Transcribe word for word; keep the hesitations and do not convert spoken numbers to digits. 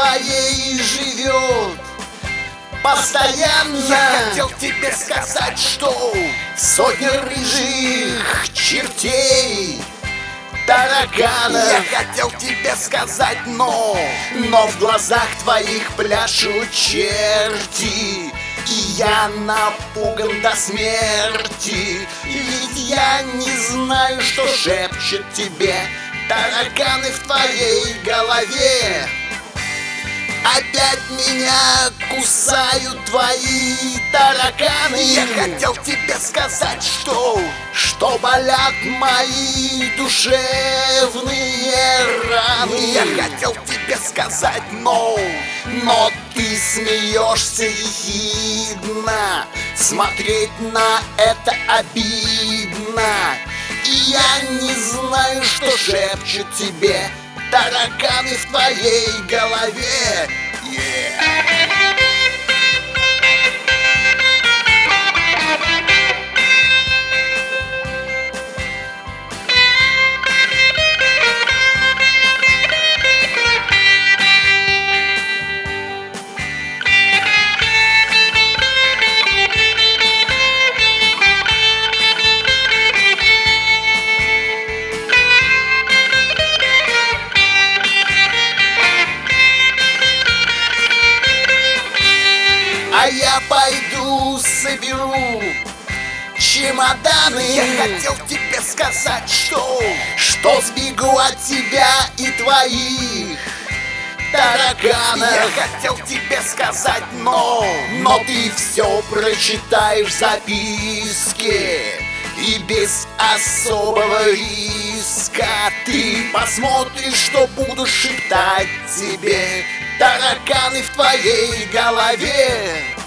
твоей живет постоянно. Я хотел тебе сказать, что сотни рыжих чертей, тараканов. Я хотел тебе сказать, но Но в глазах твоих пляшут черти, и я напуган до смерти. Ведь я не знаю, что шепчет тебе тараканы в твоей голове. Опять меня кусают твои тараканы. Я хотел тебе сказать, что Что болят мои душевные раны. Я хотел тебе сказать, но Но ты смеешься ехидно, смотреть на это обидно. И я не знаю, что шепчет тебе тараканы в твоей голове. Yeah. А я пойду соберу чемоданы. Я хотел тебе сказать, что Что сбегу от тебя и твоих тараканов. Я хотел тебе сказать, но Но ты все прочитаешь в записке, и без особого риска ты посмотришь, что буду шептать тебе тараканы в твоей голове.